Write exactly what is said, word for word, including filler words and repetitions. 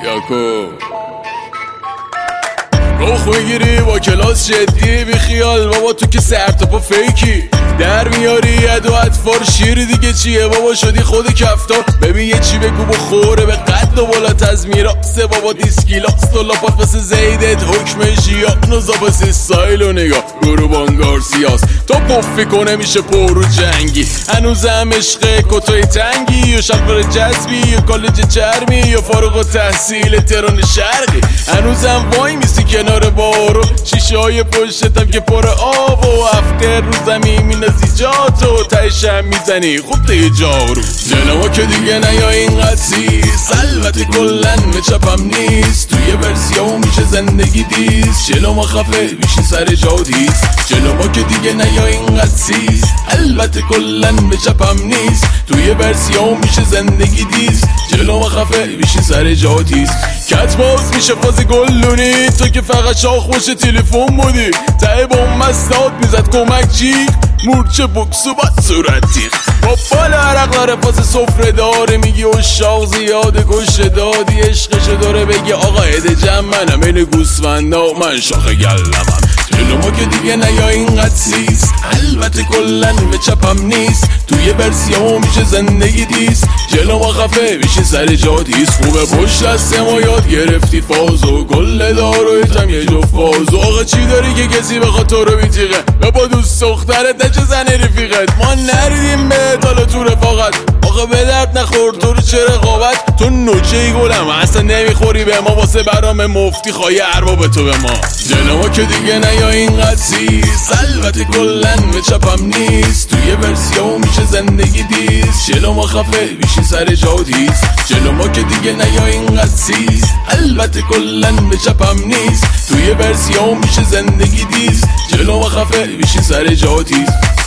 یاکو روخ میگیری با کلاس جدی بی خیال بابا، تو که سرتاپا فیکی در میاری ید و اطفار شیر دیگه چیه بابا، شدی خود کفتار. ببین یه چی بگو بخوره به قد و بالات از میراسه بابا، دیسکیلاس تو لاپات واسه زیدت حکم ژیا نوزاباس استایل و نگاه گروبان گارسیاس تو پفی کنه میشه پرو جنگی، هنوزم عشق کتای تنگی یا شلوار جذبی یا کالج چرمی یا فارغ التحصیل تهران شرقی، هنوزم وای میسی کنار بارو شیشه های پشتم که پر آب و افتر رو زمین مینازی جاتو تایشم میزنی خوب ته جارو. جلوما که دیگه نیا اینقدر سیست، البته کلن به چپم نیست، توی ورسیامو میشه زندگی دیست، جلوما خفه بیشی سر جادیست. جلوما که دیگه نیا اینقدر سیست، البته کلن به چپم نیست، توی ورسیامو میشه زندگی دیست، جلوما خفه بیشی سر جادیست. کت باز میشه فاز گلونی، تو که فقط شاخ باشه تلفن بودی، ته با اون مستاد میزد کمک جیغ مورچه بکسو با صورت تیخ، با بالا عرق داره فاز سفره داره، میگی اشاق زیاده گوشه دادی، عشقشو داره بگی آقا عده جمع منم این گوسفندا من شاخ گلمم. جلوما که دیگه نیا اینقدر سیست، البته کلن به چپم نیست، توی ورسیامو میشه زندگی دیست، جلوما خفه بیشی سر جادیست. خوبه پشت دست ما یاد گرفتی فازو گل دارویتم یه جو فازو، آقا چی داری که کسی بخواد تو رو بیتیقه یا با دوست دخترت نچه زن رفیقت، ما نریدیم به حالا تو رفاقت، آقا به درد نخور تو رو چه رقابت، تو نوچه ای گلم اصلا نمیخوری به ما، واسه برام مفتی خواهی ارباب تو به ما. جلوما که دیگه نیا اینقدر سیست، البته کلن به چپم نیست، توی ورسیامو میشه زندگی دیست، جلوما خفه بیشی سر جادیست. جلوما که دیگه نیا اینقدر سیست، البته کلن به چپم نیست، توی ورسیامو میشه زندگی دیست، جلوما خفه بیشی سر جادیست.